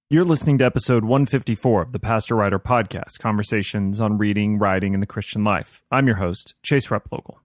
You're listening to episode 154 of the Pastor Writer Podcast, conversations on reading, writing, and the Christian life. I'm your host, Chase Replogle.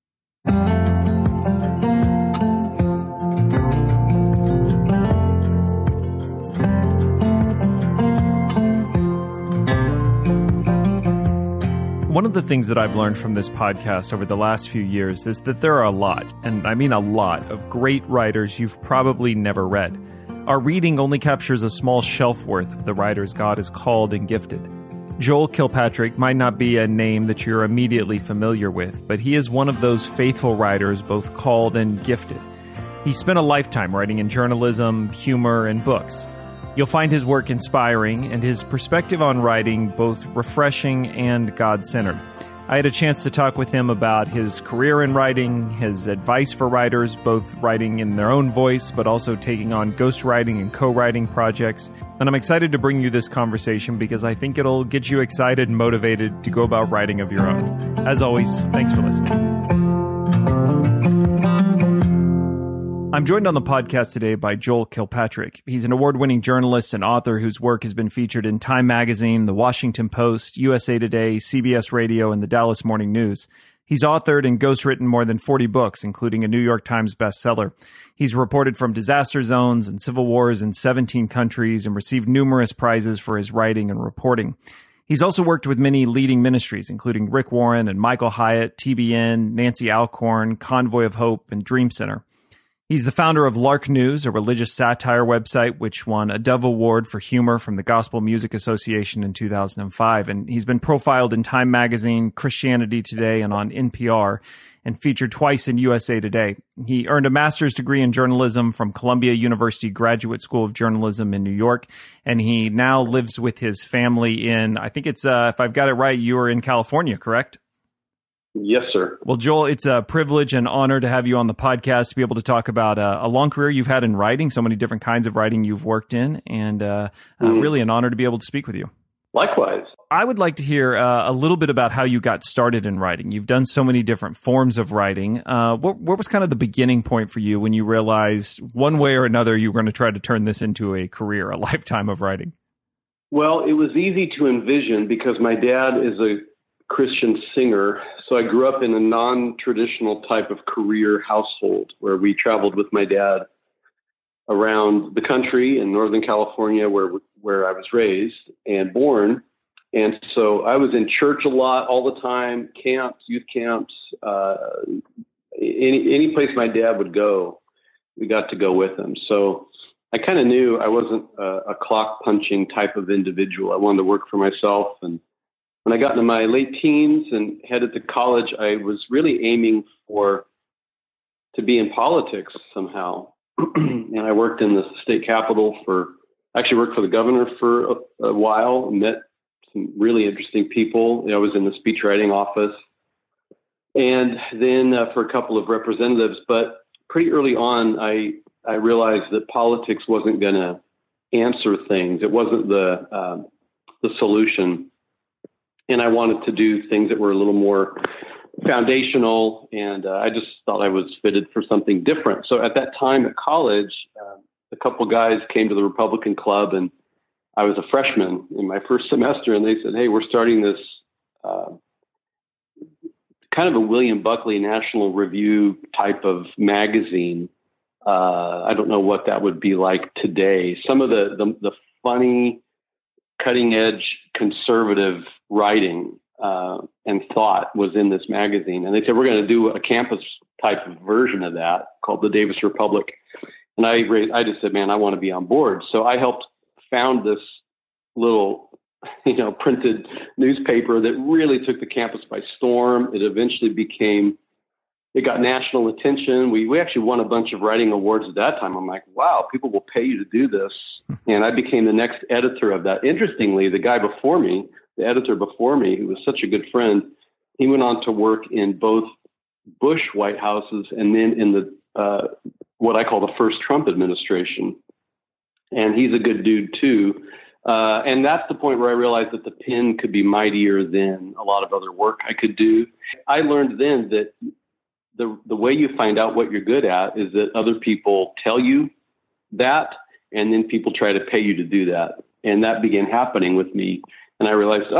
One of the things that I've learned from this podcast over the last few years is that there are a lot, and I mean a lot, of great writers you've probably never read. Our reading only captures a small shelf worth of the writers God has called and gifted. Joel Kilpatrick might not be a name that you're immediately familiar with, but he is one of those faithful writers, both called and gifted. He spent a lifetime writing in journalism, humor, and books. You'll find his work inspiring and his perspective on writing both refreshing and God-centered. I had a chance to talk with him about his career in writing, his advice for writers, both writing in their own voice, but also taking on ghostwriting and co-writing projects. And I'm excited to bring you this conversation because I think it'll get you excited and motivated to go about writing of your own. As always, thanks for listening. I'm joined on the podcast today by Joel Kilpatrick. He's an award-winning journalist and author whose work has been featured in Time Magazine, The Washington Post, USA Today, CBS Radio, and the Dallas Morning News. He's authored and ghostwritten more than 40 books, including a New York Times bestseller. He's reported from disaster zones and civil wars in 17 countries and received numerous prizes for his writing and reporting. He's also worked with many leading ministries, including Rick Warren and Michael Hyatt, TBN, Nancy Alcorn, Convoy of Hope, and Dream Center. He's the founder of Lark News, a religious satire website which won a Dove Award for humor from the Gospel Music Association in 2005. And he's been profiled in Time Magazine, Christianity Today, and on NPR, and featured twice in USA Today. He earned a master's degree in journalism from Columbia University Graduate School of Journalism in New York, and he now lives with his family in, I think it's, if I've got it right, you are in California, correct? Yes, sir. Well, Joel, it's a privilege and honor to have you on the podcast to be able to talk about a long career you've had in writing, so many different kinds of writing you've worked in, and really an honor to be able to speak with you. Likewise. I would like to hear a little bit about how you got started in writing. You've done so many different forms of writing. What was kind of the beginning point for you when you realized one way or another you were going to try to turn this into a career, a lifetime of writing? Well, it was easy to envision because my dad is a Christian singer. So I grew up in a non-traditional type of career household where we traveled with my dad around the country in Northern California where I was raised and born. And so I was in church a lot, all the time, camps, youth camps, any place my dad would go, we got to go with him. So I kind of knew I wasn't a clock punching type of individual. I wanted to work for myself. And when I got into my late teens and headed to college, I was really aiming to be in politics somehow. And I worked in the state capitol actually worked for the governor for a while, met some really interesting people. I was in the speechwriting office and then for a couple of representatives. But pretty early on, I realized that politics wasn't going to answer things. It wasn't the solution. And I wanted to do things that were a little more foundational, and I just thought I was fitted for something different. So at that time at college, a couple guys came to the Republican Club, and I was a freshman in my first semester, and they said, "Hey, we're starting this kind of a William Buckley National Review type of magazine. I don't know what that would be like today. Some of the funny, cutting-edge, conservative writing and thought was in this magazine." And they said, "We're going to do a campus type of version of that called the Davis Republic." And I just said, "Man, I want to be on board." So I helped found this little, printed newspaper that really took the campus by storm. It eventually it got national attention. We actually won a bunch of writing awards at that time. I'm like, wow, people will pay you to do this. And I became the next editor of that. Interestingly, the guy before me, the editor before me, who was such a good friend, he went on to work in both Bush White Houses and then in the what I call the first Trump administration. And he's a good dude too. And that's the point where I realized that the pen could be mightier than a lot of other work I could do. I learned then that the way you find out what you're good at is that other people tell you that, and then people try to pay you to do that. And that began happening with me. And I realized,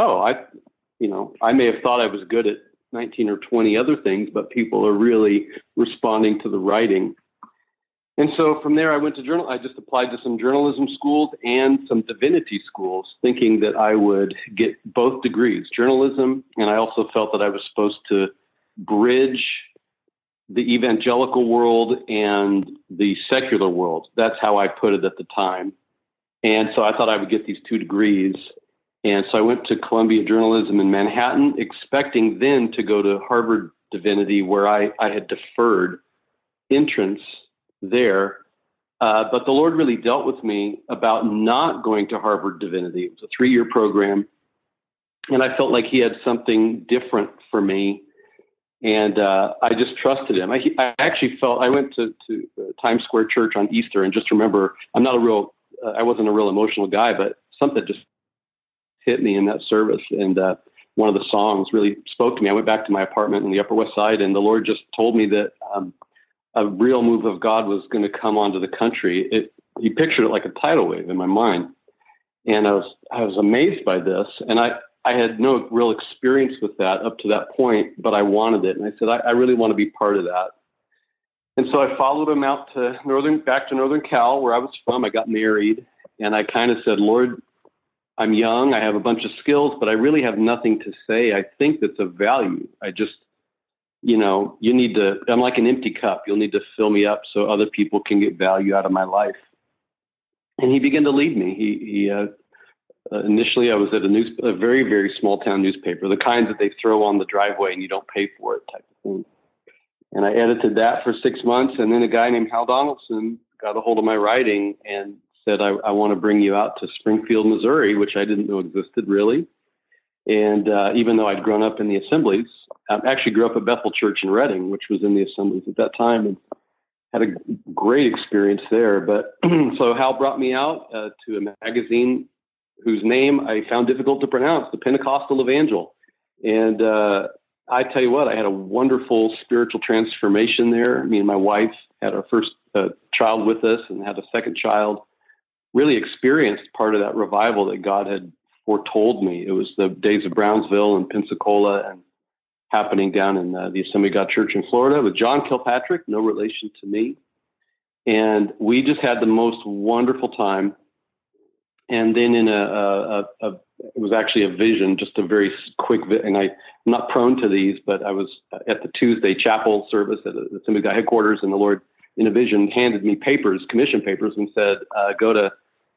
I may have thought I was good at 19 or 20 other things, but people are really responding to the writing. And so from there, I went to journal. I just applied to some journalism schools and some divinity schools, thinking that I would get both degrees, journalism, and I also felt that I was supposed to bridge the evangelical world and the secular world. That's how I put it at the time. And so I thought I would get these 2 degrees. And so I went to Columbia Journalism in Manhattan, expecting then to go to Harvard Divinity, where I had deferred entrance there. But the Lord really dealt with me about not going to Harvard Divinity. It was a 3-year program. And I felt like he had something different for me. And I just trusted him. I actually felt, I went to Times Square Church on Easter and just remember, I wasn't a real emotional guy, but something just hit me in that service. And one of the songs really spoke to me. I went back to my apartment in the Upper West Side, and the Lord just told me that a real move of God was going to come onto the country. He pictured it like a tidal wave in my mind. And I was amazed by this. And I had no real experience with that up to that point, but I wanted it. And I said, I really want to be part of that. And so I followed him out to back to Northern Cal, where I was from. I got married, and I kind of said, Lord, I'm young. I have a bunch of skills, but I really have nothing to say. I think that's of value. I just, you need to, I'm like an empty cup. You'll need to fill me up so other people can get value out of my life. And he began to lead me. He initially I was at a very, very small town newspaper, the kinds that they throw on the driveway and you don't pay for it type of thing. And I edited that for 6 months. And then a guy named Hal Donaldson got a hold of my writing and said, I want to bring you out to Springfield, Missouri, which I didn't know existed really. And even though I'd grown up in the assemblies, I actually grew up at Bethel Church in Reading, which was in the assemblies at that time, and had a great experience there. But so Hal brought me out to a magazine whose name I found difficult to pronounce, the Pentecostal Evangel. And I tell you what, I had a wonderful spiritual transformation there. Me and my wife had our first child with us and had a second child. Really experienced part of that revival that God had foretold me. It was the days of Brownsville and Pensacola and happening down in the Assembly of God Church in Florida with John Kilpatrick, no relation to me. And we just had the most wonderful time. And then in it was actually a vision, just a very quick, and I'm not prone to these, but I was at the Tuesday chapel service at the Assembly of God headquarters, and the Lord in a vision handed me papers, commission papers, and said, go to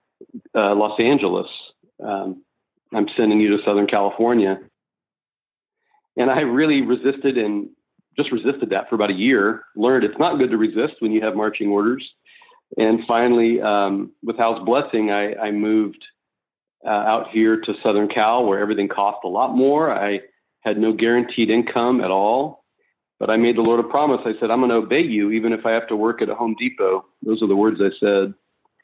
Los Angeles. I'm sending you to Southern California. And I really resisted that for about a year, learned it's not good to resist when you have marching orders. And finally, with Hal's blessing, I moved out here to Southern Cal, where everything cost a lot more. I had no guaranteed income at all, but I made the Lord a promise. I said, I'm going to obey you, even if I have to work at a Home Depot. Those are the words I said.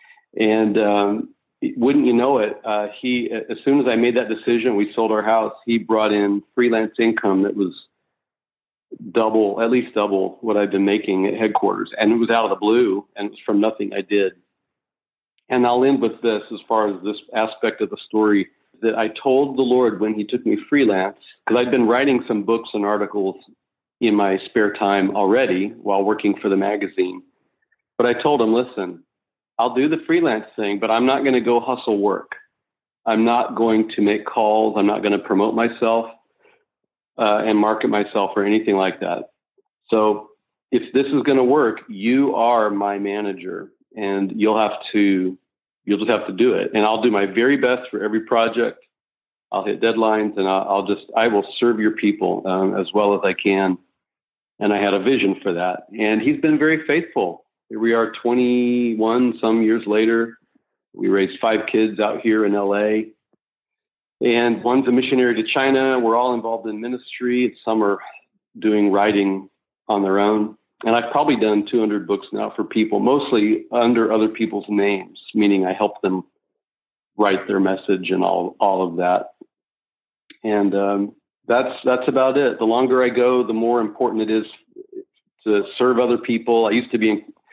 And wouldn't you know it, as soon as I made that decision, we sold our house. He brought in freelance income that was at least double what I'd been making at headquarters. And it was out of the blue, and it was from nothing I did. And I'll end with this as far as this aspect of the story, that I told the Lord when he took me freelance, because I'd been writing some books and articles in my spare time already while working for the magazine. But I told him, listen, I'll do the freelance thing, but I'm not going to go hustle work. I'm not going to make calls. I'm not going to promote myself and market myself or anything like that. So if this is going to work, you are my manager, and you'll just have to do it. And I'll do my very best for every project. I'll hit deadlines, and I will serve your people as well as I can. And I had a vision for that. And he's been very faithful. Here we are 21 some years later. We raised 5 kids out here in LA. And one's a missionary to China. We're all involved in ministry. Some are doing writing on their own. And I've probably done 200 books now for people, mostly under other people's names, meaning I help them write their message and all of that. And that's about it. The longer I go, the more important it is to serve other people. I used to be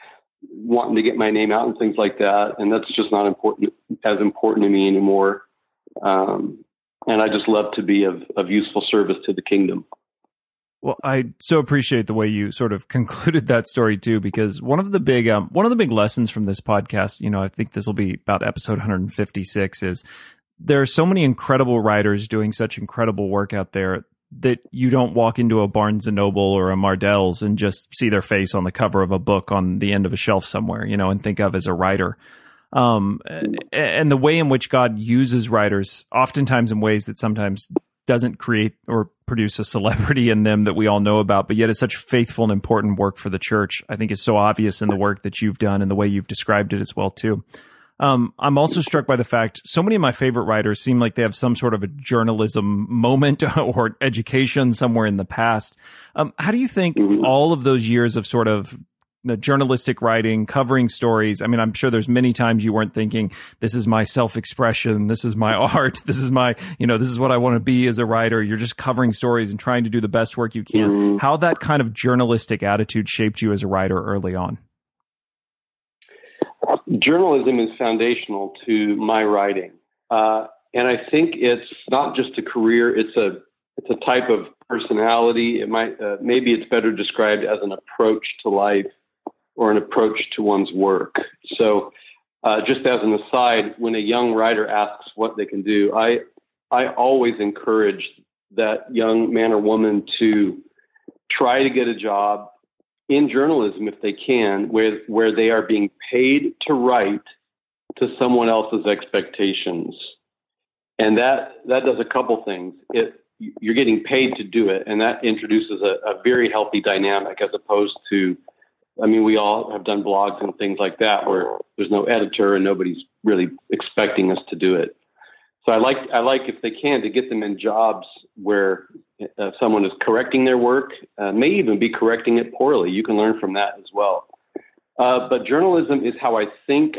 wanting to get my name out and things like that. And that's just not as important to me anymore. And I just love to be of useful service to the kingdom. Well, I so appreciate the way you sort of concluded that story too, because one of the big lessons from this podcast, I think this will be about episode 156, is there are so many incredible writers doing such incredible work out there that you don't walk into a Barnes and Noble or a Mardel's and just see their face on the cover of a book on the end of a shelf somewhere, and think of as a writer. And the way in which God uses writers, oftentimes in ways that sometimes doesn't create or produce a celebrity in them that we all know about, but yet is such faithful and important work for the church, I think is so obvious in the work that you've done and the way you've described it as well, too. I'm also struck by the fact so many of my favorite writers seem like they have some sort of a journalism moment or education somewhere in the past. How do you think all of those years of sort of the journalistic writing, covering stories, I mean, I'm sure there's many times you weren't thinking, this is my self-expression, this is my art, this is my, this is what I want to be as a writer. You're just covering stories and trying to do the best work you can. How that kind of journalistic attitude shaped you as a writer early on? Journalism is foundational to my writing. And I think it's not just a career, it's a type of personality. It might, maybe it's better described as an approach to life or an approach to one's work. So just as an aside, when a young writer asks what they can do, I always encourage that young man or woman to try to get a job in journalism if they can, where they are being paid to write to someone else's expectations. And that does a couple things. You're getting paid to do it, and that introduces a very healthy dynamic as opposed to, we all have done blogs and things like that where there's no editor and nobody's really expecting us to do it. So I like if they can to get them in jobs where someone is correcting their work, may even be correcting it poorly. You can learn from that as well. But journalism is how I think.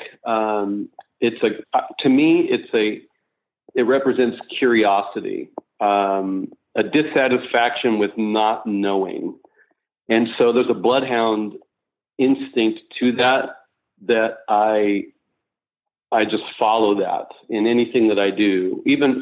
To me, it represents curiosity, a dissatisfaction with not knowing. And so there's a bloodhound instinct to that I just follow that in anything that I do. Even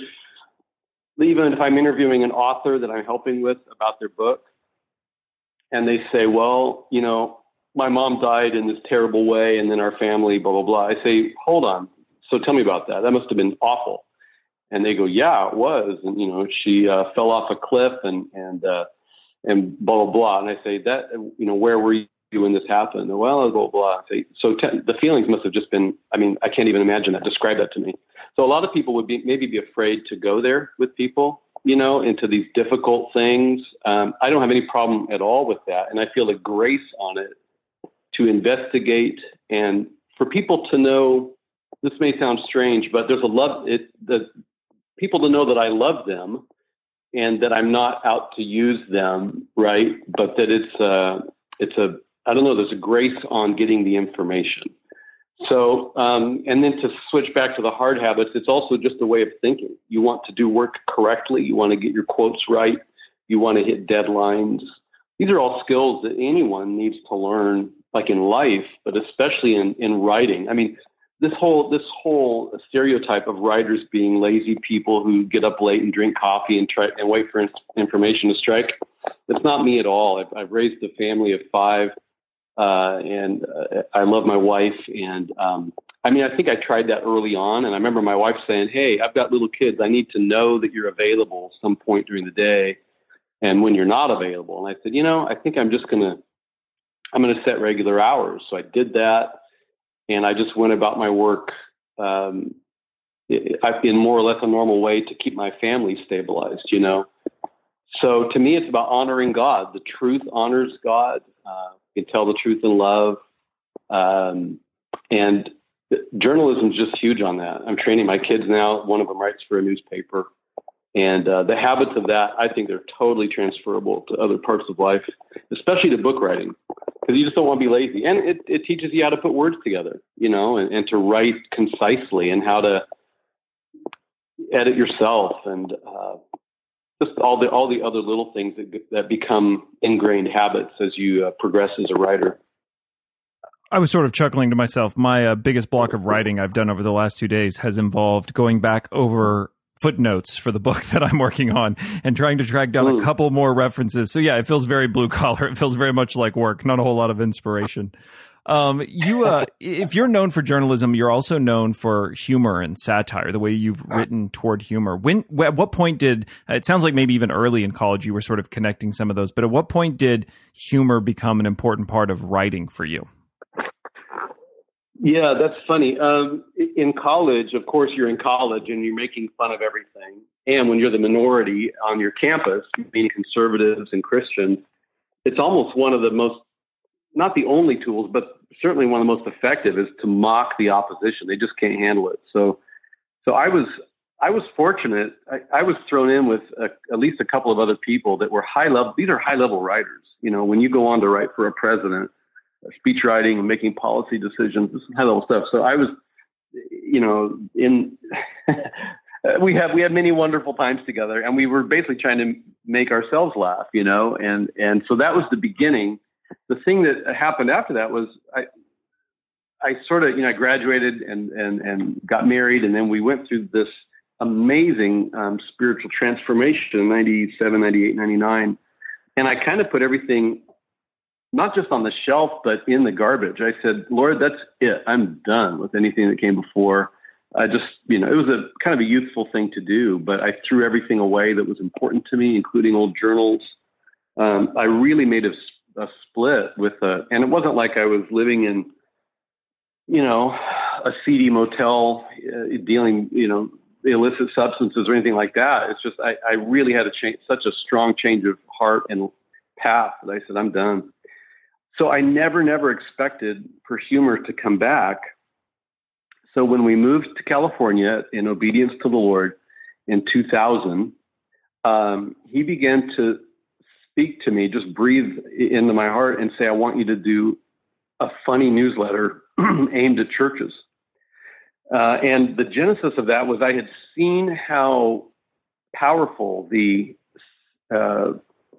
if I'm interviewing an author that I'm helping with about their book, and they say, well, my mom died in this terrible way, and then our family, blah, blah, blah. I say, hold on. So tell me about that. That must have been awful. And they go, yeah, it was. And, she fell off a cliff and blah, blah, blah. And I say, that, where were you when this happened? Well, blah, blah. I say, so the feelings must have just been, I can't even imagine that. Describe that to me. So a lot of people would maybe be afraid to go there with people, into these difficult things. I don't have any problem at all with that. And I feel a grace on it to investigate and for people to know, this may sound strange, but there's people to know that I love them and that I'm not out to use them, right? But that I don't know, there's a grace on getting the information. So, and then to switch back to the hard habits, it's also just a way of thinking. You want to do work correctly. You want to get your quotes right. You want to hit deadlines. These are all skills that anyone needs to learn, like in life, but especially in writing. This whole stereotype of writers being lazy people who get up late and drink coffee and try and wait for information to strike. That's not me at all. I've raised a family of 5, and I love my wife. And I think I tried that early on. And I remember my wife saying, "Hey, I've got little kids. I need to know that you're available some point during the day, and when you're not available." And I said, I think I'm going to set regular hours. So I did that. And I just went about my work in more or less a normal way to keep my family stabilized, So to me, it's about honoring God. The truth honors God. You can tell the truth in love. And journalism is just huge on that. I'm training my kids now. One of them writes for a newspaper. And the habits of that, I think they're totally transferable to other parts of life, especially to book writing, because you just don't want to be lazy. And it teaches you how to put words together, and to write concisely and how to edit yourself and just all the other little things that become ingrained habits as you progress as a writer. I was sort of chuckling to myself. My biggest block of writing I've done over the last 2 days has involved going back over footnotes for the book that I'm working on and trying to track down a couple more references. So yeah, it feels very blue collar. It feels very much like work, not a whole lot of inspiration. If you're known for journalism, you're also known for humor and satire, the way you've written toward humor. At what point it sounds like maybe even early in college, you were sort of connecting some of those, but at what point did humor become an important part of writing for you? Yeah, that's funny. In college, of course, you're in college and you're making fun of everything. And when you're the minority on your campus, being conservatives and Christians, it's almost one of the most, not the only tools, but certainly one of the most effective is to mock the opposition. They just can't handle it. So I was fortunate. I was thrown in with at least a couple of other people that were high level. These are high level writers. You know, when you go on to write for a president, speech writing and making policy decisions, this is high level stuff. So I was, you know, we had many wonderful times together, and we were basically trying to make ourselves laugh, you know, and so that was the beginning. The thing that happened after that was I sort of, you know, I graduated and got married, and then we went through this amazing spiritual transformation in 97, 98, 99. And I kind of put everything, not just on the shelf, but in the garbage. I said, Lord, that's it. I'm done with anything that came before. I just, you know, it was a kind of a youthful thing to do, but I threw everything away that was important to me, including old journals. I really made a split with and it wasn't like I was living in, you know, a seedy motel dealing, you know, illicit substances or anything like that. It's just, I really had such a strong change of heart and path that I said, I'm done. So I never expected for humor to come back. So when we moved to California in obedience to the Lord in 2000, he began to speak to me, just breathe into my heart and say, I want you to do a funny newsletter aimed at churches. And the genesis of that was I had seen how powerful I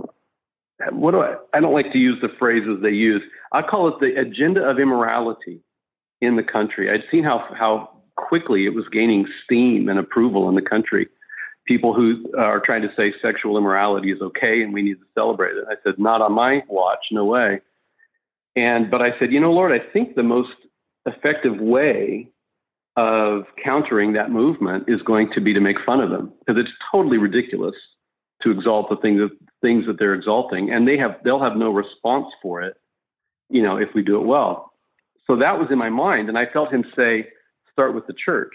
don't like to use the phrases they use. I call it the agenda of immorality in the country. I'd seen how quickly it was gaining steam and approval in the country. People who are trying to say sexual immorality is okay and we need to celebrate it. I said, not on my watch, no way. But I said, you know, Lord, I think the most effective way of countering that movement is going to be to make fun of them, because it's totally ridiculous to exalt the things that they're exalting, and they'll have no response for it, you know, if we do it well. So that was in my mind, and I felt him say, start with the church.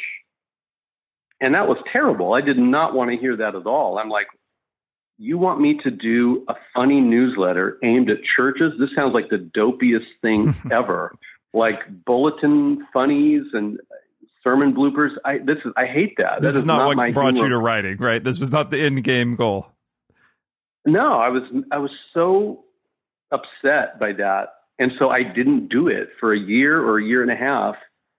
And that was terrible. I did not want to hear that at all. I'm like, you want me to do a funny newsletter aimed at churches? This sounds like the dopiest thing ever. Like bulletin funnies and sermon bloopers. I hate that. This is not what my brought humor. you to writing, right? This was not the end game goal. No, I was so upset by that. And so I didn't do it for a year or a year and a half.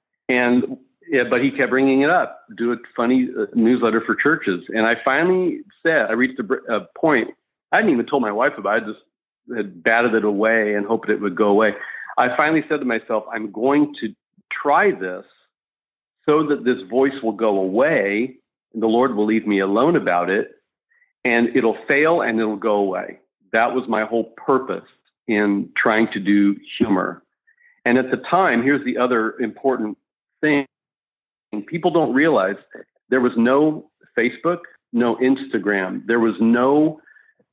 But he kept bringing it up, do a funny newsletter for churches. And I finally I reached a point, I hadn't even told my wife about it, I just had batted it away and hoped it would go away. I finally said to myself, I'm going to try this so that this voice will go away and the Lord will leave me alone about it, and it'll fail and it'll go away. That was my whole purpose in trying to do humor. And at the time, here's the other important thing. People don't realize there was no Facebook, no Instagram. There was no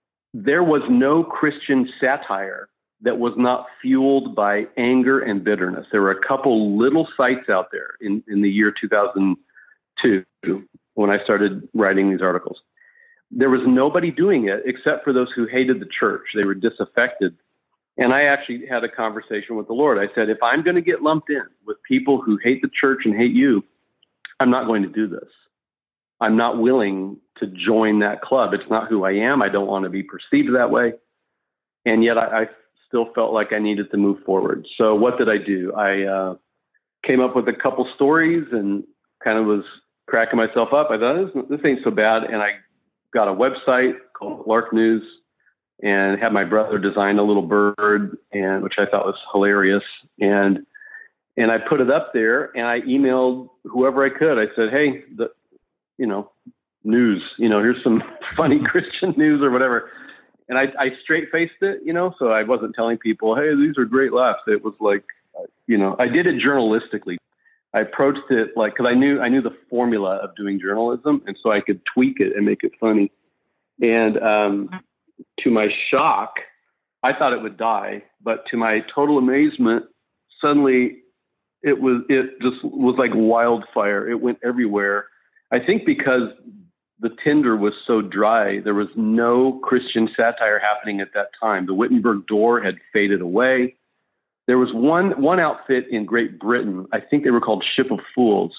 Christian satire that was not fueled by anger and bitterness. There were a couple little sites out there in the year 2002 when I started writing these articles. There was nobody doing it except for those who hated the church. They were disaffected. And I actually had a conversation with the Lord. I said, if I'm going to get lumped in with people who hate the church and hate you, I'm not going to do this. I'm not willing to join that club. It's not who I am. I don't want to be perceived that way. And yet I still felt like I needed to move forward. So what did I do? I came up with a couple stories and kind of was cracking myself up. I thought, this ain't so bad. And I got a website called Lark News and had my brother design a little bird, which I thought was hilarious. And And I put it up there, and I emailed whoever I could. I said, hey, news, here's some funny Christian news or whatever. And I straight faced it, so I wasn't telling people, hey, these are great laughs. It was like, I did it journalistically. I approached it because I knew the formula of doing journalism, and so I could tweak it and make it funny. And to my shock, I thought it would die, but to my total amazement, suddenly it just was like wildfire. It went everywhere. I think because the tinder was so dry, there was no Christian satire happening at that time. The Wittenberg door had faded away. There was one outfit in Great Britain. I think they were called Ship of Fools.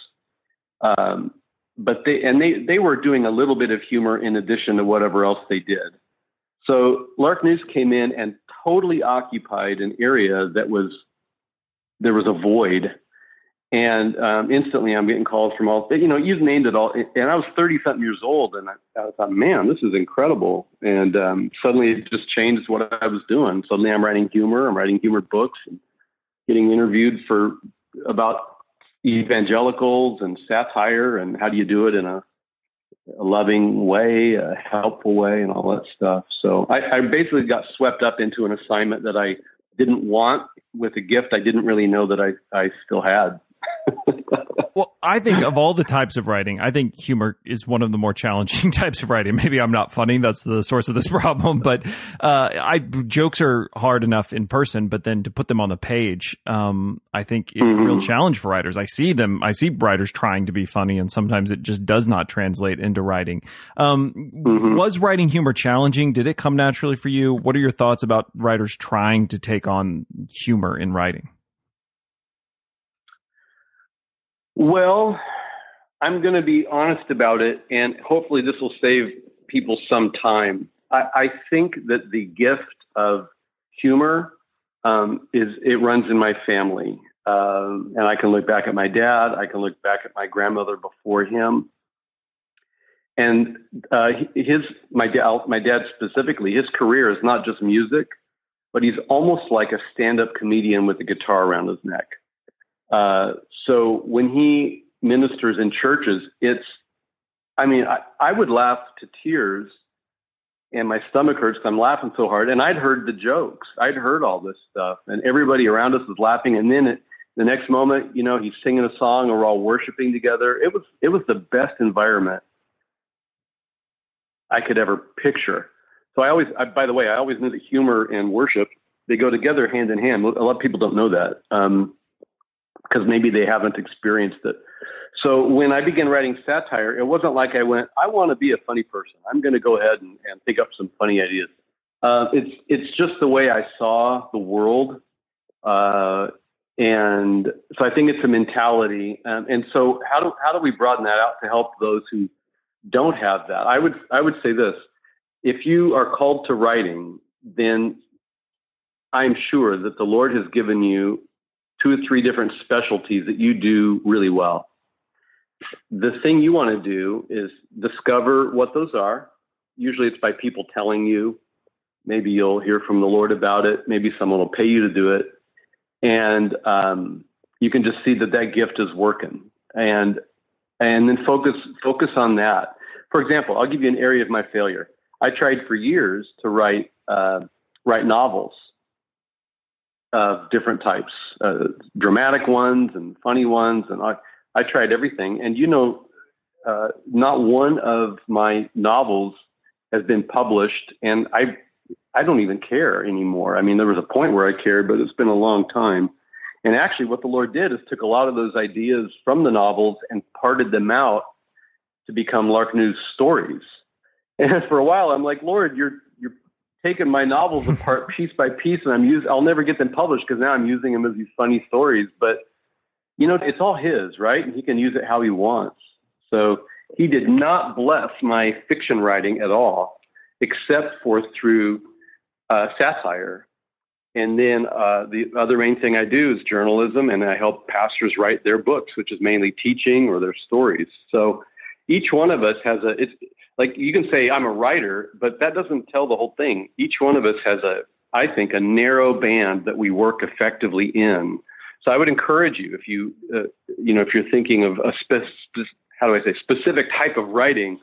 But they were doing a little bit of humor in addition to whatever else they did. So Lark News came in and totally occupied an area there was a void. And instantly I'm getting calls from all, you've named it all. And I was 30-something years old, and I thought, man, this is incredible. And suddenly it just changed what I was doing. Suddenly I'm writing humor. I'm writing humor books and getting interviewed about evangelicals and satire and how do you do it in a loving way, a helpful way, and all that stuff. So I basically got swept up into an assignment that I didn't want with a gift I didn't really know that I still had. Well, I think of all the types of writing, I think humor is one of the more challenging types of writing. Maybe I'm not funny. That's the source of this problem. But jokes are hard enough in person, but then to put them on the page, I think is a real challenge for writers. I see writers trying to be funny, and sometimes it just does not translate into writing. Was writing humor challenging? Did it come naturally for you? What are your thoughts about writers trying to take on humor in writing? Well, I'm going to be honest about it, and hopefully this will save people some time. I think that the gift of humor it runs in my family. And I can look back at my dad. I can look back at my grandmother before him. And my dad specifically, his career is not just music, but he's almost like a stand-up comedian with a guitar around his neck. So when he ministers in churches, I would laugh to tears and my stomach hurts. I'm laughing so hard. And I'd heard the jokes. I'd heard all this stuff, and everybody around us was laughing. And then the next moment, he's singing a song and we're all worshiping together. It was the best environment I could ever picture. So I always knew that humor and worship, they go together hand in hand. A lot of people don't know that. Because maybe they haven't experienced it. So when I began writing satire, it wasn't like I want to be a funny person. I'm going to go ahead and think up some funny ideas. It's just the way I saw the world. And so I think it's a mentality. And so how do we broaden that out to help those who don't have that? I would say this: if you are called to writing, then I'm sure that the Lord has given you 2 or 3 different specialties that you do really well. The thing you want to do is discover what those are. Usually it's by people telling you. Maybe you'll hear from the Lord about it. Maybe someone will pay you to do it. And you can just see that gift is working. And then focus on that. For example, I'll give you an area of my failure. I tried for years to write novels of different types, dramatic ones and funny ones. And I tried everything. And, not one of my novels has been published. And I don't even care anymore. I mean, there was a point where I cared, but it's been a long time. And actually what the Lord did is took a lot of those ideas from the novels and parted them out to become Lark News stories. And for a while, I'm like, Lord, you're taking my novels apart piece by piece, and I'll never get them published because now I'm using them as these funny stories. But, it's all his, right? And he can use it how he wants. So he did not bless my fiction writing at all, except for through satire. And then the other main thing I do is journalism, and I help pastors write their books, which is mainly teaching or their stories. So each one of us has it's like you can say I'm a writer, but that doesn't tell the whole thing. Each one of us has I think, a narrow band that we work effectively in. So I would encourage you, if if you're thinking of a specific type of writing,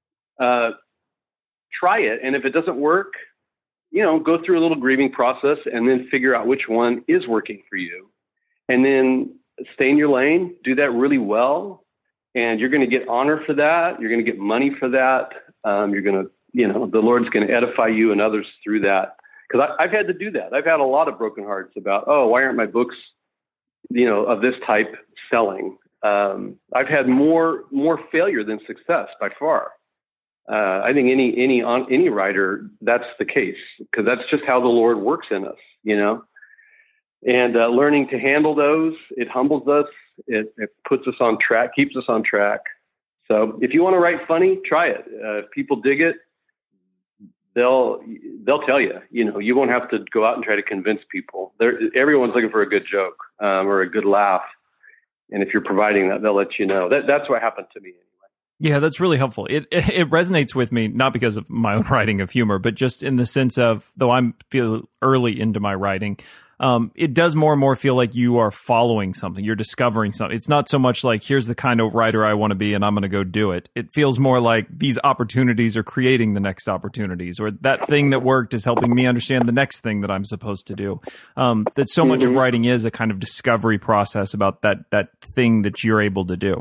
try it. And if it doesn't work, go through a little grieving process and then figure out which one is working for you. And then stay in your lane, do that really well. And you're going to get honor for that. You're going to get money for that. You're going to, the Lord's going to edify you and others through that. Because I've had to do that. I've had a lot of broken hearts about, why aren't my books, of this type selling? I've had more failure than success by far. I think any writer, that's the case, because that's just how the Lord works in us, and learning to handle those, it humbles us. It puts us on track, keeps us on track. So if you want to write funny, try it. If people dig it, they'll tell you. You won't have to go out and try to convince people. Everyone's looking for a good joke or a good laugh, and if you're providing that, they'll let you know. That's what happened to me anyway. Yeah, that's really helpful. It resonates with me, not because of my own writing of humor, but just in the sense of, though I'm feel early into my writing, it does more and more feel like you are following something. You're discovering something. It's not so much like, here's the kind of writer I want to be and I'm going to go do it. It feels more like these opportunities are creating the next opportunities, or that thing that worked is helping me understand the next thing that I'm supposed to do. That so much of writing is a kind of discovery process about that thing that you're able to do.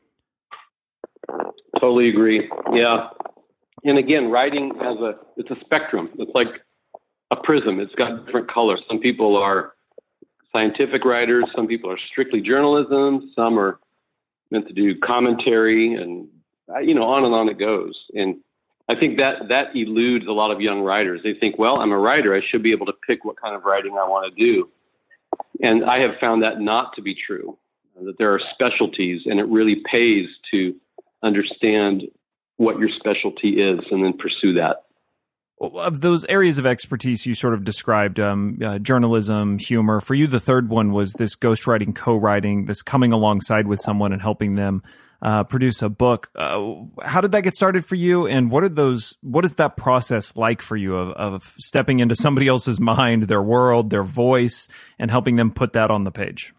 Totally agree. Yeah. And again, writing it's a spectrum. It's like a prism. It's got different colors. Some people are scientific writers. Some people are strictly journalism. Some are meant to do commentary, and, on and on it goes. And I think that eludes a lot of young writers. They think, well, I'm a writer. I should be able to pick what kind of writing I want to do. And I have found that not to be true, that there are specialties, and it really pays to understand what your specialty is and then pursue that. Of those areas of expertise you sort of described, journalism, humor, for you, the third one was this ghostwriting, co-writing, this coming alongside with someone and helping them produce a book. How did that get started for you? And what is that process like for you of stepping into somebody else's mind, their world, their voice, and helping them put that on the page?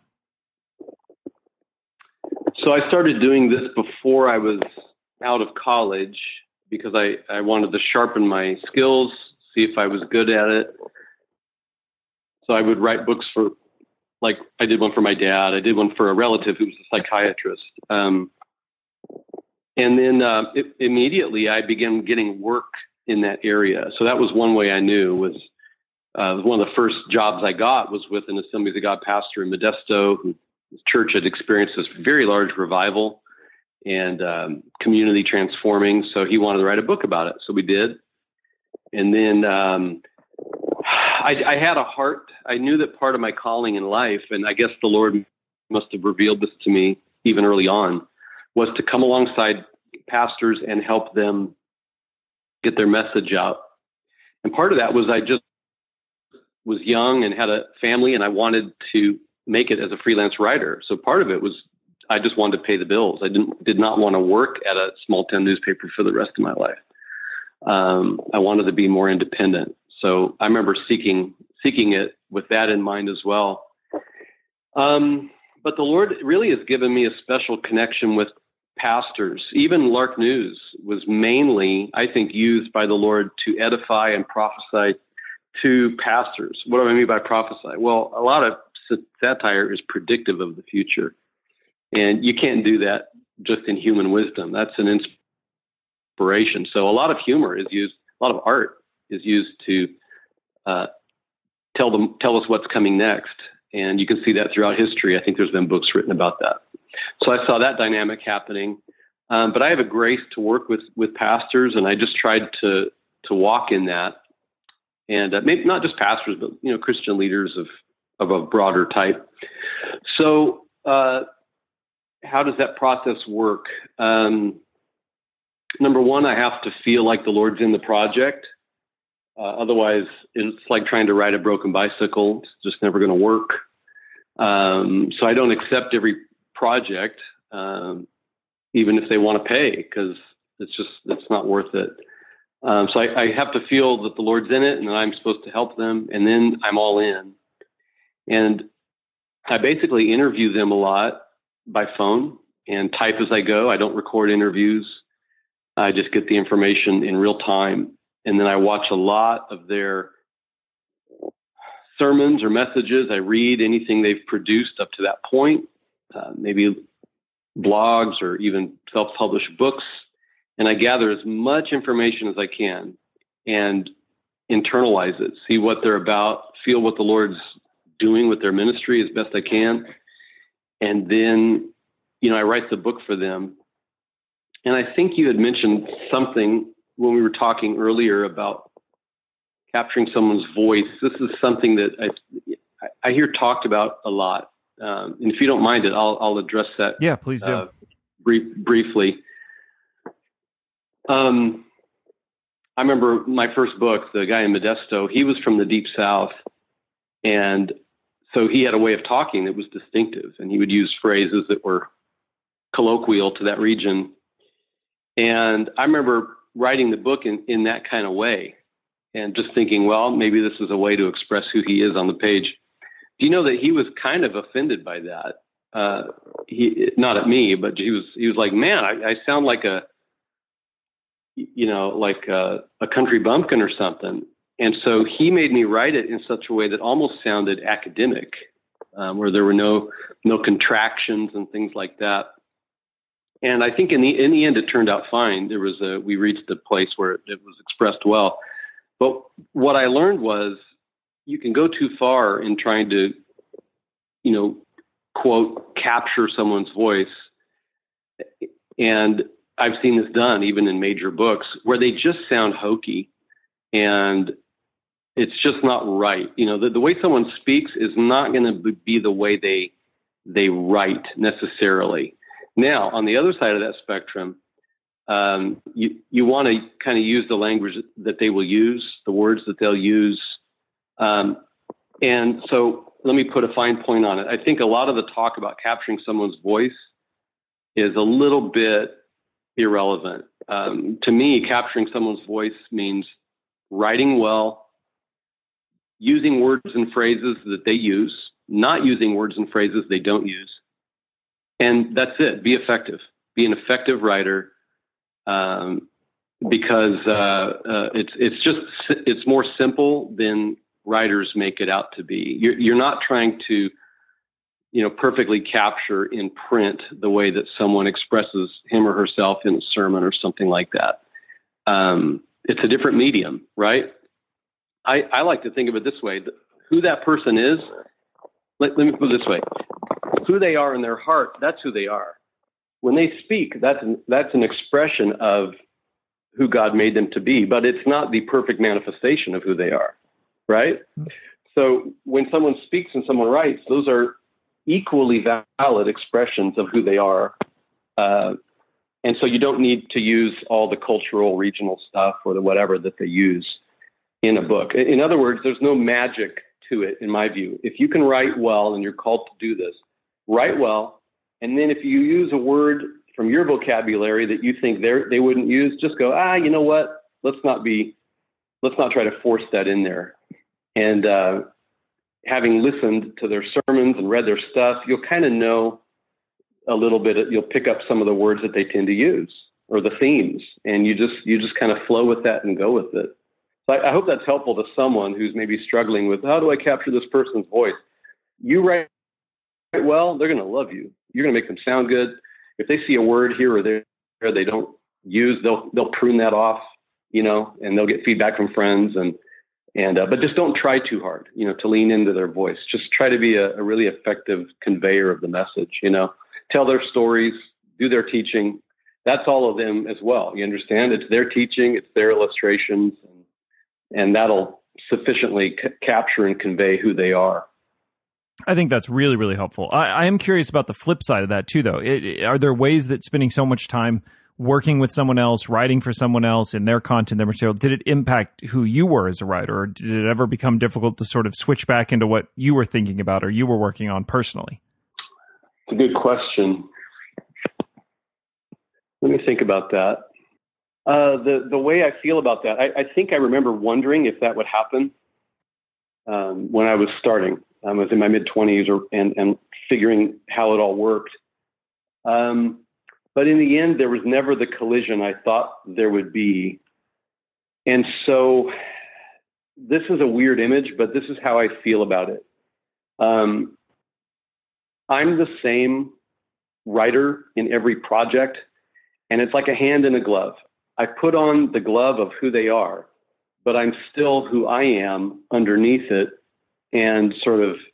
So I started doing this before I was out of college, because I wanted to sharpen my skills, see if I was good at it. So I would write books I did one for my dad. I did one for a relative who was a psychiatrist. And then immediately I began getting work in that area. So that was one way I knew was one of the first jobs I got was with an Assemblies of God pastor in Modesto, whose church had experienced this very large revival and community transforming. So he wanted to write a book about it. So we did. And then I had a heart. I knew that part of my calling in life, and I guess the Lord must have revealed this to me even early on, was to come alongside pastors and help them get their message out. And part of that was I just was young and had a family, and I wanted to make it as a freelance writer. So part of it was I just wanted to pay the bills. I did not want to work at a small town newspaper for the rest of my life. I wanted to be more independent. So I remember seeking it with that in mind as well. But the Lord really has given me a special connection with pastors. Even Lark News was mainly, I think, used by the Lord to edify and prophesy to pastors. What do I mean by prophesy? Well, a lot of satire is predictive of the future. And you can't do that just in human wisdom. That's an inspiration. So a lot of humor is used, a lot of art is used to tell us what's coming next. And you can see that throughout history. I think there's been books written about that. So I saw that dynamic happening. But I have a grace to work with pastors, and I just tried to walk in that. And maybe not just pastors, but Christian leaders of a broader type. So how does that process work? Number one, I have to feel like the Lord's in the project. Otherwise, it's like trying to ride a broken bicycle. It's just never going to work. So I don't accept every project, even if they want to pay, because it's not worth it. So I have to feel that the Lord's in it and that I'm supposed to help them, and then I'm all in. And I basically interview them a lot by phone and type as I go. I don't record interviews. I just get the information in real time. And then I watch a lot of their sermons or messages. I read anything they've produced up to that point, maybe blogs or even self-published books. And I gather as much information as I can and internalize it, see what they're about, feel what the Lord's doing with their ministry as best I can. And then, I write the book for them. And I think you had mentioned something when we were talking earlier about capturing someone's voice. This is something that I hear talked about a lot. And if you don't mind it, I'll address that. Yeah, please do. Briefly. I remember my first book, the guy in Modesto, he was from the Deep South. And so he had a way of talking that was distinctive. And he would use phrases that were colloquial to that region. And I remember writing the book in that kind of way and just thinking, well, maybe this is a way to express who he is on the page. Do you know that he was kind of offended by that? Not at me, but he was like, man, I sound like a country bumpkin or something. And so he made me write it in such a way that almost sounded academic, where there were no contractions and things like that. And I think in the end, it turned out fine. We reached a place where it was expressed well. But what I learned was you can go too far in trying to, quote, capture someone's voice. And I've seen this done even in major books where they just sound hokey and it's just not right. The way someone speaks is not going to be the way they write necessarily. Now, on the other side of that spectrum, you want to kind of use the language that they will use, the words that they'll use. And so let me put a fine point on it. I think a lot of the talk about capturing someone's voice is a little bit irrelevant. To me, capturing someone's voice means writing well, using words and phrases that they use, not using words and phrases they don't use. And that's it. Be effective. Be an effective writer, because it's more simple than writers make it out to be. You're not trying to, perfectly capture in print the way that someone expresses him or herself in a sermon or something like that. It's a different medium, right? I like to think of it this way: who that person is. Let me put it this way. Who they are in their heart, that's who they are. When they speak, that's an expression of who God made them to be, but it's not the perfect manifestation of who they are, right? So when someone speaks and someone writes, those are equally valid expressions of who they are. And so you don't need to use all the cultural, regional stuff or the whatever that they use in a book. In other words, there's no magic to it, in my view. If you can write well, and you're called to do this, write well, and then if you use a word from your vocabulary that you think they wouldn't use, just go, you know what? Let's not try to force that in there. And having listened to their sermons and read their stuff, you'll kind of know a little bit. You'll pick up some of the words that they tend to use or the themes, and you just kind of flow with that and go with it. So I hope that's helpful to someone who's maybe struggling with, how do I capture this person's voice? You write well, they're going to love you. You're going to make them sound good. If they see a word here or there they don't use, they'll prune that off, and they'll get feedback from friends but just don't try too hard, to lean into their voice. Just try to be a really effective conveyor of the message, tell their stories, do their teaching. That's all of them as well. You understand? It's their teaching, it's their illustrations, and that'll sufficiently capture and convey who they are. I think that's really, really helpful. I am curious about the flip side of that too, though. Are there ways that spending so much time working with someone else, writing for someone else in their content, their material, did it impact who you were as a writer? Or did it ever become difficult to sort of switch back into what you were thinking about or you were working on personally? It's a good question. Let me think about that. The way I feel about that, I think I remember wondering if that would happen when I was starting. I was in my mid-20s and figuring how it all worked. But in the end, there was never the collision I thought there would be. And so this is a weird image, but this is how I feel about it. I'm the same writer in every project, and it's like a hand in a glove. I put on the glove of who they are, but I'm still who I am underneath it, and sort of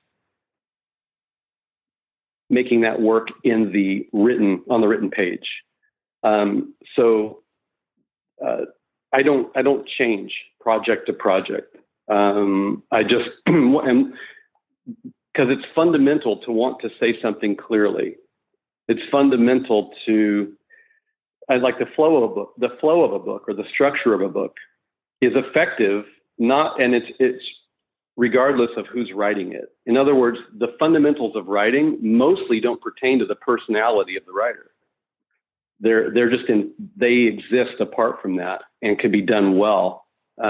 making that work on the written page. So I don't change project to project. I just, because it's fundamental to want to say something clearly. It's fundamental to, I like the flow of a book. The flow of a book or the structure of a book is effective, and it's regardless of who's writing it. In other words, the fundamentals of writing mostly don't pertain to the personality of the writer. They exist apart from that and can be done well.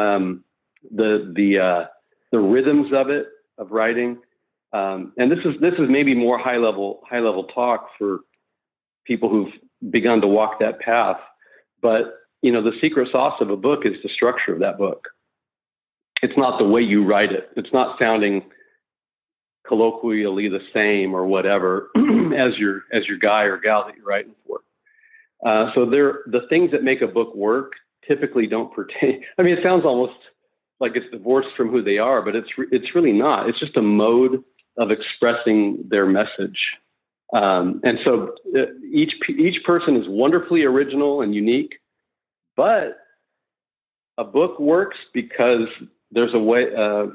The rhythms of writing, and this is maybe more high level talk for people who've begun to walk that path. But the secret sauce of a book is the structure of that book. It's not the way you write it. It's not sounding colloquially the same or whatever as your guy or gal that you're writing for. So the things that make a book work typically don't pertain. I mean, it sounds almost like it's divorced from who they are, but it's really not. It's just a mode of expressing their message. And so each person is wonderfully original and unique, but a book works because there's a way,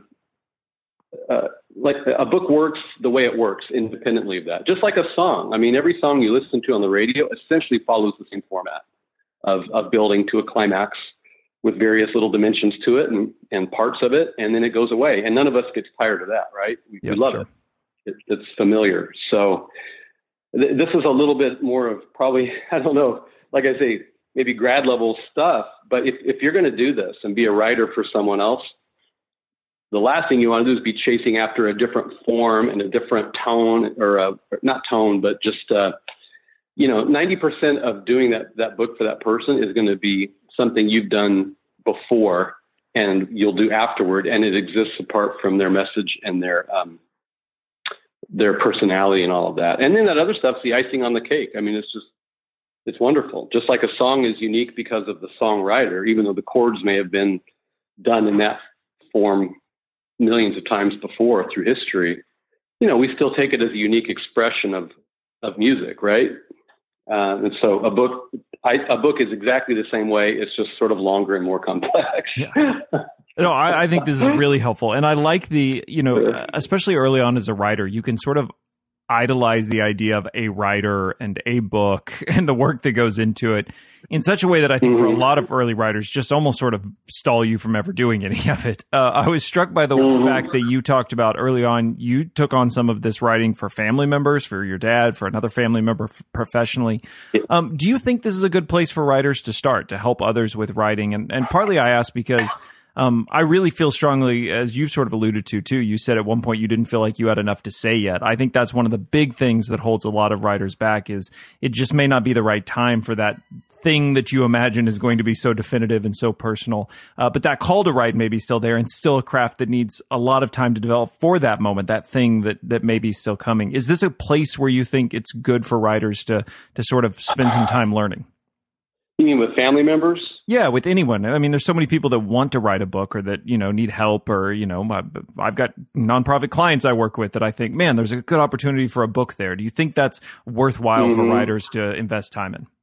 like a book works the way it works independently of that. Just like a song. I mean, every song you listen to on the radio essentially follows the same format of building to a climax with various little dimensions to it and parts of it, and then it goes away. And none of us gets tired of that, right? We love it. It's familiar. So this is a little bit more of probably, I don't know, like I say, maybe grad level stuff. But if you're going to do this and be a writer for someone else, the last thing you want to do is be chasing after a different form and a different tone, or not tone, but just, 90% of doing that book for that person is going to be something you've done before and you'll do afterward. And it exists apart from their message and their personality and all of that. And then that other stuff's the icing on the cake. I mean, it's wonderful. Just like a song is unique because of the songwriter, even though the chords may have been done in that form millions of times before through history, we still take it as a unique expression of music, right? And so a book is exactly the same way. It's just sort of longer and more complex. Yeah. No, I think this is really helpful. And I like especially early on as a writer, you can sort of idolize the idea of a writer and a book and the work that goes into it in such a way that I think for a lot of early writers just almost sort of stall you from ever doing any of it. I was struck by the fact that you talked about early on, you took on some of this writing for family members, for your dad, for another family member professionally. Do you think this is a good place for writers to start, to help others with writing? And partly I ask because I really feel strongly, as you've sort of alluded to too, you said at one point you didn't feel like you had enough to say yet. I think that's one of the big things that holds a lot of writers back, is it just may not be the right time for that thing that you imagine is going to be so definitive and so personal. But that call to write may be still there, and still a craft that needs a lot of time to develop for that moment, that thing that may be still coming. Is this a place where you think it's good for writers to sort of spend some time learning? You mean with family members? Yeah, with anyone. I mean, there's so many people that want to write a book or that, need help, or, I've got nonprofit clients I work with that I think, man, there's a good opportunity for a book there. Do you think that's worthwhile for writers to invest time in?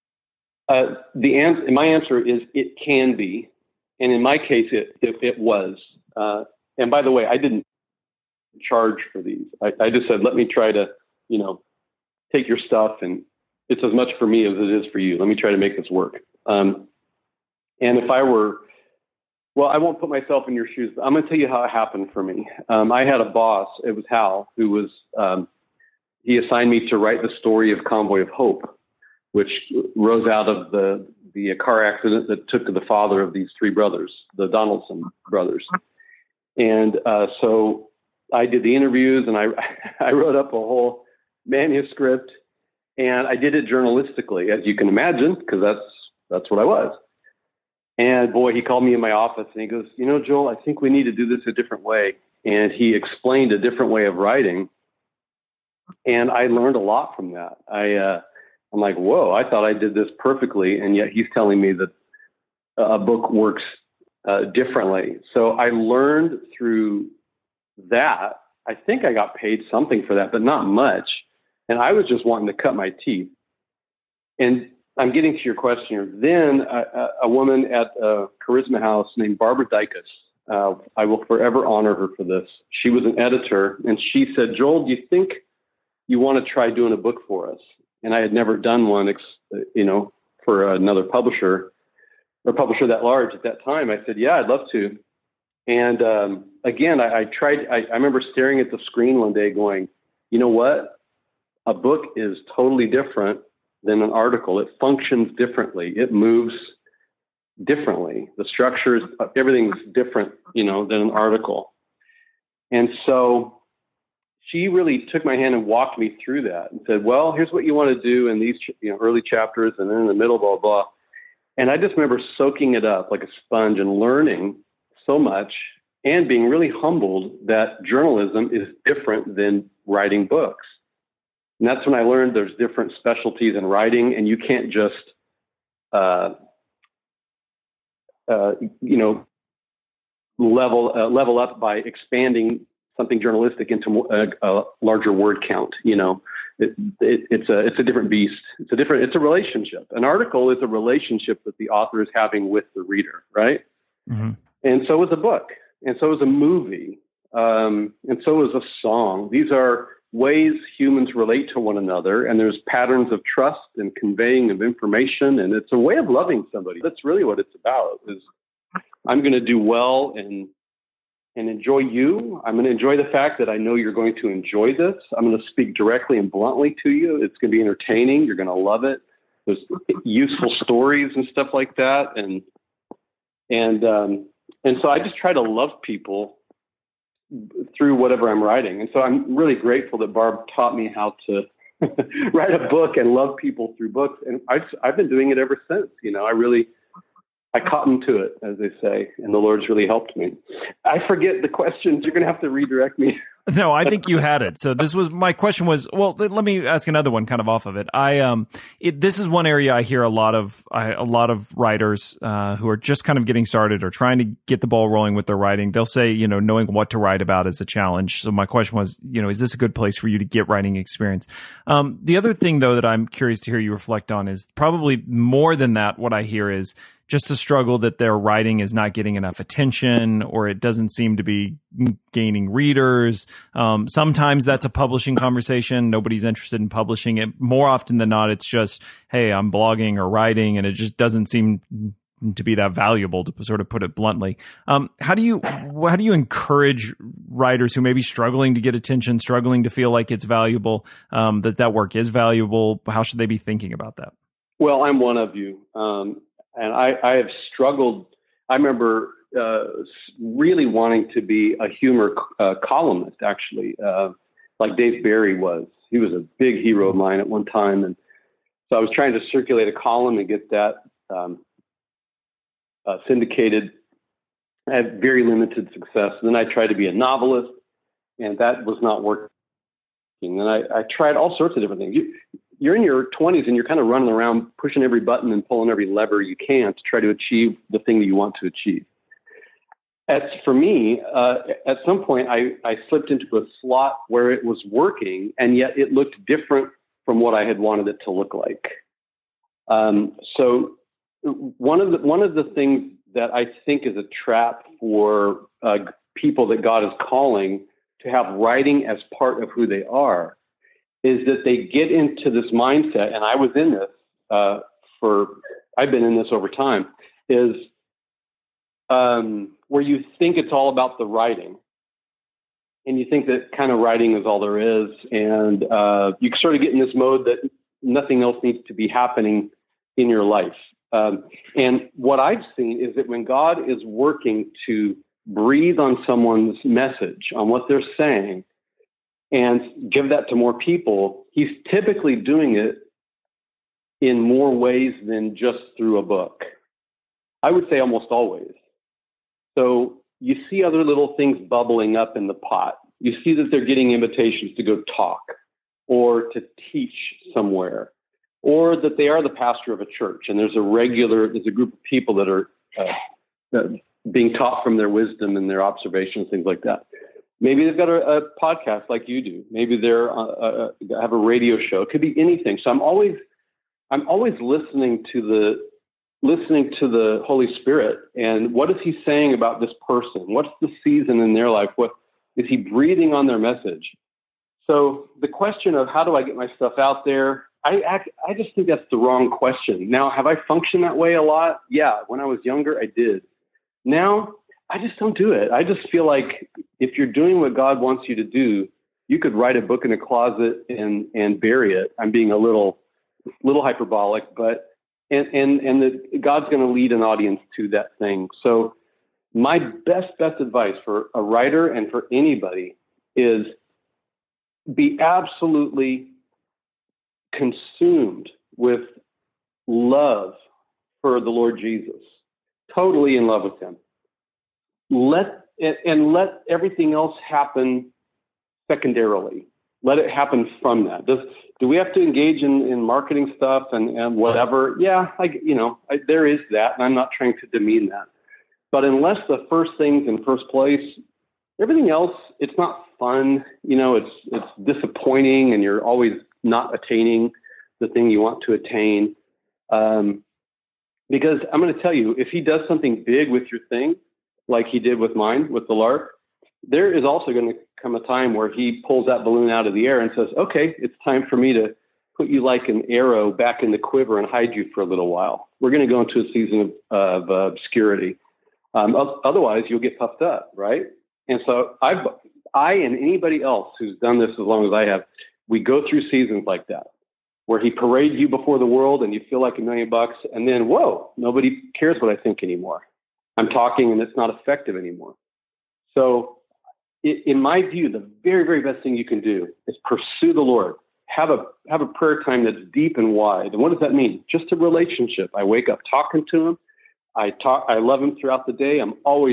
My answer is it can be. And in my case, it was. And by the way, I didn't charge for these. I just said, let me try to, take your stuff, and it's as much for me as it is for you. Let me try to make this work. And if I were, I won't put myself in your shoes, but I'm going to tell you how it happened for me. I had a boss, it was Hal, who was, he assigned me to write the story of Convoy of Hope, which rose out of the car accident that took the father of these three brothers, the Donaldson brothers. And so I did the interviews, and I wrote up a whole manuscript, and I did it journalistically, as you can imagine, because that's what I was. And boy, he called me in my office and he goes, Joel, I think we need to do this a different way. And he explained a different way of writing. And I learned a lot from that. I'm like, whoa, I thought I did this perfectly. And yet he's telling me that a book works differently. So I learned through that. I think I got paid something for that, but not much. And I was just wanting to cut my teeth. And I'm getting to your question here. Then a woman at Charisma House named Barbara Dykus, I will forever honor her for this. She was an editor, and she said, Joel, do you think you want to try doing a book for us? And I had never done one, for another publisher or publisher that large at that time. I said, yeah, I'd love to. And again, I tried. I remember staring at the screen one day going, you know what? A book is totally different than an article. It functions differently. It moves differently. The structures, everything's different, than an article. And so she really took my hand and walked me through that and said, well, here's what you want to do in these early chapters, and then in the middle, blah, blah. And I just remember soaking it up like a sponge and learning so much and being really humbled that journalism is different than writing books. And that's when I learned there's different specialties in writing, and you can't just, level up by expanding something journalistic into a larger word count. It's a different beast. It's a relationship. An article is a relationship that the author is having with the reader, right? Mm-hmm. And so is a book, and so is a movie, and so is a song. These are ways humans relate to one another, and there's patterns of trust and conveying of information, and it's a way of loving somebody. That's really what it's about. Is I'm going to do well and enjoy you. I'm going to enjoy the fact that I know you're going to enjoy this. I'm going to speak directly and bluntly to you. It's going to be entertaining. You're going to love it. There's useful stories and stuff like that, and so I just try to love people through whatever I'm writing. And so I'm really grateful that Barb taught me how to write a book and love people through books. And I've been doing it ever since. I cottoned to it, as they say, and the Lord's really helped me. I forget the questions. You're going to have to redirect me. No, I think you had it. So my question was, well, let me ask another one kind of off of it. This is one area I hear a lot of writers who are just kind of getting started or trying to get the ball rolling with their writing. They'll say, knowing what to write about is a challenge. So my question was, is this a good place for you to get writing experience? The other thing, though, that I'm curious to hear you reflect on is probably more than that. What I hear is just a struggle that their writing is not getting enough attention, or it doesn't seem to be gaining readers. Sometimes that's a publishing conversation. Nobody's interested in publishing it. More often than not, it's just, hey, I'm blogging or writing, and it just doesn't seem to be that valuable, to sort of put it bluntly. How do you encourage writers who may be struggling to get attention, struggling to feel like it's valuable, that work is valuable? How should they be thinking about that? Well, I'm one of you. And I have struggled. I remember really wanting to be a humor columnist, actually, like Dave Barry was. He was a big hero of mine at one time. And so I was trying to circulate a column and get that syndicated. I had very limited success. And then I tried to be a novelist, and that was not working. And I tried all sorts of different things. You're in your 20s and you're kind of running around pushing every button and pulling every lever you can to try to achieve the thing that you want to achieve. As for me, at some point, I slipped into a slot where it was working, and yet it looked different from what I had wanted it to look like. So one of the things that I think is a trap for people that God is calling to have writing as part of who they are is that they get into this mindset, and I was in this I've been in this over time, is where you think it's all about the writing, and you think that kind of writing is all there is, and you sort of get in this mode that nothing else needs to be happening in your life. And what I've seen is that when God is working to breathe on someone's message, on what they're saying, and give that to more people, he's typically doing it in more ways than just through a book. I would say almost always. So you see other little things bubbling up in the pot. You see that they're getting invitations to go talk or to teach somewhere, or that they are the pastor of a church and there's a group of people that are being taught from their wisdom and their observations, things like that. Maybe they've got a podcast like you do. Maybe they're have a radio show. It could be anything. So I'm always listening to the Holy Spirit, and what is he saying about this person? What's the season in their life? What is he breathing on their message? So the question of how do I get my stuff out there? I just think that's the wrong question. Now, have I functioned that way a lot? Yeah. When I was younger, I did. Now, I just don't do it. I just feel like if you're doing what God wants you to do, you could write a book in a closet and bury it. I'm being a little hyperbolic, but God's going to lead an audience to that thing. So my best advice for a writer and for anybody is be absolutely consumed with love for the Lord Jesus, totally in love with him. Let everything else happen secondarily. Let it happen from that. Do we have to engage in marketing stuff and whatever? Yeah, there is that, and I'm not trying to demean that. But unless the first thing's in first place, everything else, it's not fun. It's disappointing, and you're always not attaining the thing you want to attain. Because I'm going to tell you, if he does something big with your thing, like he did with mine, with the Lark, there is also going to come a time where he pulls that balloon out of the air and says, okay, it's time for me to put you like an arrow back in the quiver and hide you for a little while. We're going to go into a season of obscurity. Otherwise, you'll get puffed up, right? And so I and anybody else who's done this as long as I have, we go through seasons like that, where he parades you before the world and you feel like $1 million, and then, whoa, nobody cares what I think anymore. I'm talking and it's not effective anymore. So in my view, the very, very best thing you can do is pursue the Lord. Have a prayer time that's deep and wide. And what does that mean? Just a relationship. I wake up talking to him. I love him throughout the day.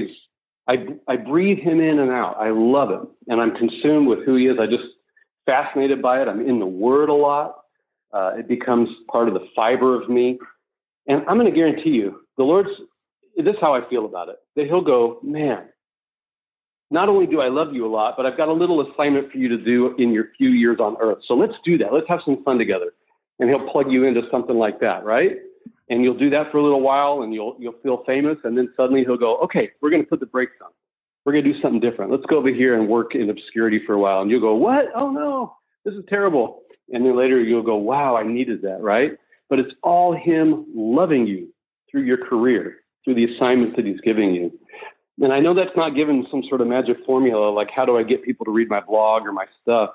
I breathe him in and out. I love him. And I'm consumed with who he is. I'm just fascinated by it. I'm in the Word a lot. It becomes part of the fiber of me. And I'm going to guarantee you, this is how I feel about it, that he'll go, man, not only do I love you a lot, but I've got a little assignment for you to do in your few years on earth. So let's do that. Let's have some fun together. And he'll plug you into something like that, right? And you'll do that for a little while and you'll feel famous. And then suddenly he'll go, okay, we're going to put the brakes on. We're going to do something different. Let's go over here and work in obscurity for a while. And you'll go, what? Oh no, this is terrible. And then later you'll go, wow, I needed that, right? But it's all him loving you through your career, through the assignments that he's giving you. And I know that's not given some sort of magic formula, like how do I get people to read my blog or my stuff?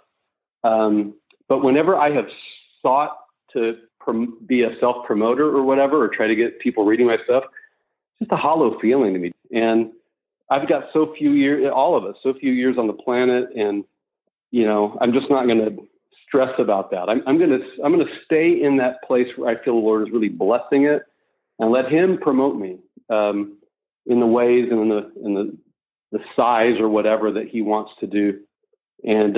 But whenever I have sought to be a self-promoter or whatever, or try to get people reading my stuff, it's just a hollow feeling to me. And I've got so few years, all of us, so few years on the planet. And, I'm just not going to stress about that. I'm going to stay in that place where I feel the Lord is really blessing it and let him promote me. In the ways and in the size or whatever that he wants to do. And,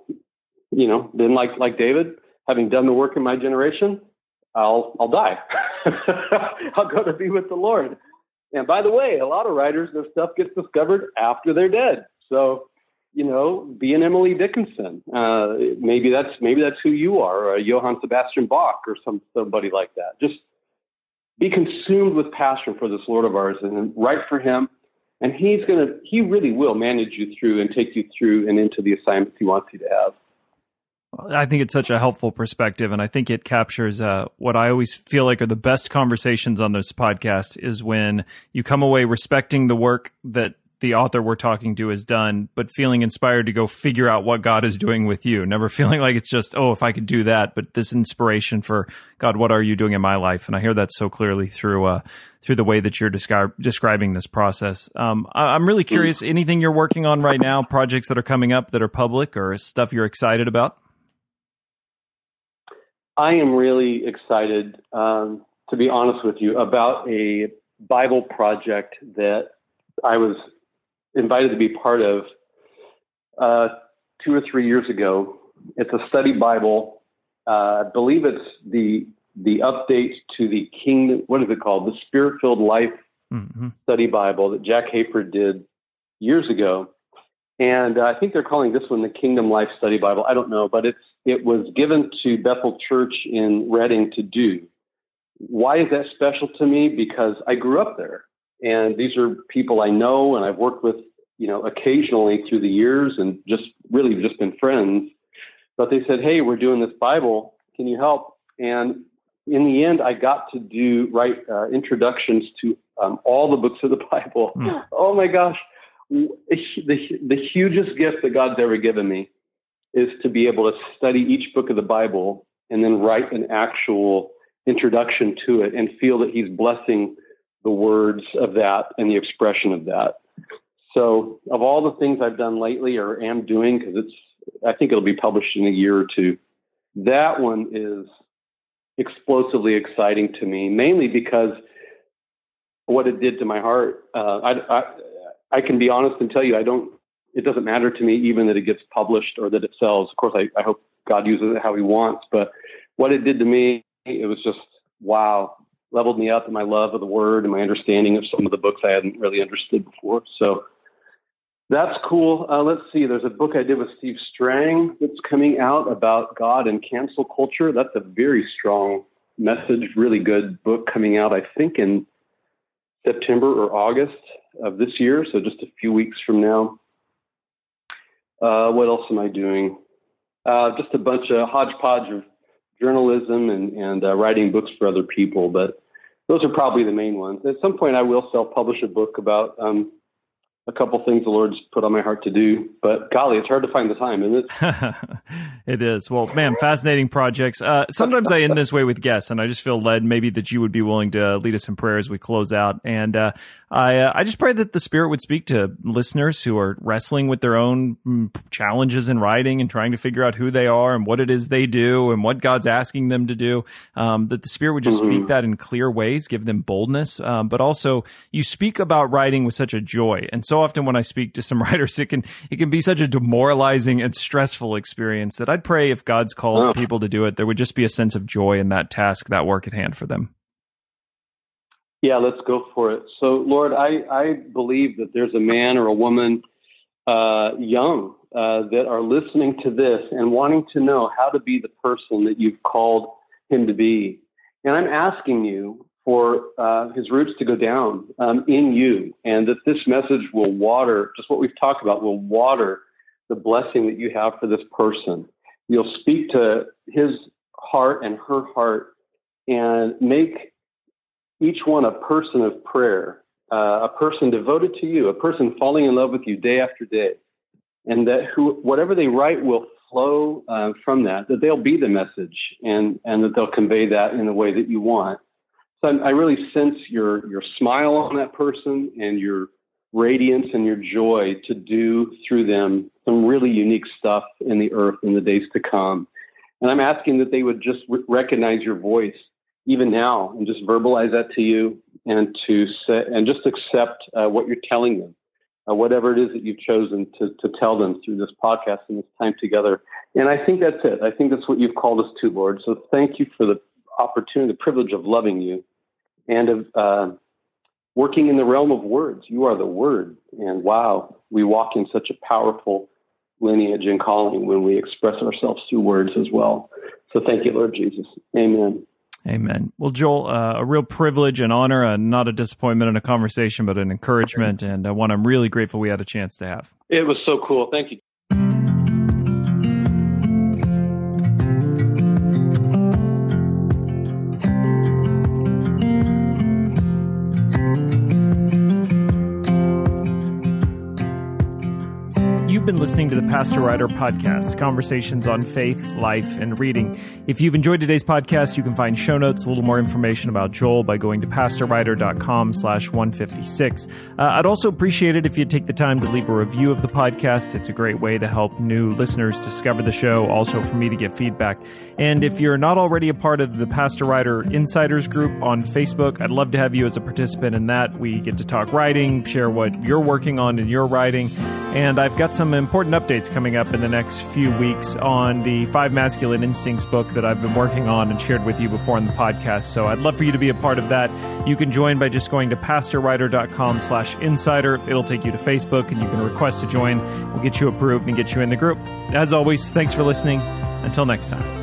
then like David, having done the work in my generation, I'll die. I'll go to be with the Lord. And by the way, a lot of writers, their stuff gets discovered after they're dead. So, be an Emily Dickinson. Maybe that's who you are, or a Johann Sebastian Bach or somebody like that. Just be consumed with passion for this Lord of ours and write for him. And he really will manage you through and take you through and into the assignments he wants you to have. I think it's such a helpful perspective, and I think it captures what I always feel like are the best conversations on this podcast is when you come away respecting the work that the author we're talking to has done, but feeling inspired to go figure out what God is doing with you. Never feeling like it's just, oh, if I could do that, but this inspiration for, God, what are you doing in my life? And I hear that so clearly through the way that you're describing this process. I'm really curious, anything you're working on right now, projects that are coming up that are public or stuff you're excited about? I am really excited, to be honest with you, about a Bible project that I was invited to be part of 2 or 3 years ago. It's a study Bible. I believe it's the update to the Kingdom, what is it called? The Spirit-Filled Life Study Bible that Jack Hayford did years ago. And I think they're calling this one the Kingdom Life Study Bible. I don't know, but it was given to Bethel Church in Reading to do. Why is that special to me? Because I grew up there. And these are people I know and I've worked with, occasionally through the years and just been friends. But they said, hey, we're doing this Bible. Can you help? And in the end, I got to write introductions to all the books of the Bible. Oh my gosh. The hugest gift that God's ever given me is to be able to study each book of the Bible and then write an actual introduction to it and feel that he's blessing the words of that and the expression of that. So of all the things I've done lately or am doing, because I think it'll be published in a year or two, that one is explosively exciting to me, mainly because what it did to my heart. I can be honest and tell you, it doesn't matter to me even that it gets published or that it sells. Of course, I hope God uses it how he wants, but what it did to me, it was just, wow, leveled me up in my love of the word and my understanding of some of the books I hadn't really understood before. So that's cool. Let's see. There's a book I did with Steve Strang that's coming out about God and cancel culture. That's a very strong message, really good book coming out, I think, in September or August of this year. So just a few weeks from now. What else am I doing? Just a bunch of hodgepodge of journalism and writing books for other people. But those are probably the main ones. At some point, I will self-publish a book about a couple things the Lord's put on my heart to do. But golly, it's hard to find the time, isn't it? It is. Well, man, fascinating projects. Sometimes I end this way with guests, and I just feel led maybe that you would be willing to lead us in prayer as we close out. And I just pray that the Spirit would speak to listeners who are wrestling with their own challenges in writing and trying to figure out who they are and what it is they do and what God's asking them to do, that the Spirit would just speak that in clear ways, give them boldness. But also, you speak about writing with such a joy. And so often when I speak to some writers, it can be such a demoralizing and stressful experience that I'd pray if God's called people to do it, there would just be a sense of joy in that task, that work at hand for them. Yeah, let's go for it. So, Lord, I believe that there's a man or a woman young that are listening to this and wanting to know how to be the person that you've called him to be. And I'm asking you for his roots to go down in you, and that this message will water, just what we've talked about, will water the blessing that you have for this person. You'll speak to his heart and her heart and make each one a person of prayer, a person devoted to you, a person falling in love with you day after day, and that whatever they write will flow from that they'll be the message and that they'll convey that in the way that you want. So I really sense your smile on that person and your radiance and your joy to do through them some really unique stuff in the earth in the days to come. And I'm asking that they would just recognize your voice even now and just verbalize that to you and just accept what you're telling them, whatever it is that you've chosen to tell them through this podcast and this time together. And I think that's it. I think that's what you've called us to, Lord. So thank you for the opportunity, the privilege of loving you and of working in the realm of words. You are the Word. And wow, we walk in such a powerful lineage and calling when we express ourselves through words as well. So thank you, Lord Jesus. Amen. Amen. Well, Joel, a real privilege and honor, not a disappointment in a conversation, but an encouragement, and one I'm really grateful we had a chance to have. It was so cool. Thank you. you've been listening to the Pastor Writer Podcast, conversations on faith, life, and reading. If you've enjoyed today's podcast, you can find show notes, a little more information about Joel by going to pastorwriter.com/156. I'd also appreciate it if you'd take the time to leave a review of the podcast. It's a great way to help new listeners discover the show, also for me to get feedback. And if you're not already a part of the Pastor Writer Insiders group on Facebook, I'd love to have you as a participant in that. We get to talk writing, share what you're working on in your writing, and I've got some important updates coming up in the next few weeks on the 5 Masculine Instincts book that I've been working on and shared with you before in the podcast. So I'd love for you to be a part of that. You can join by just going to pastorwriter.com/insider. It'll take you to Facebook, and you can request to join. We'll get you approved and get you in the group. As always, thanks for listening. Until next time.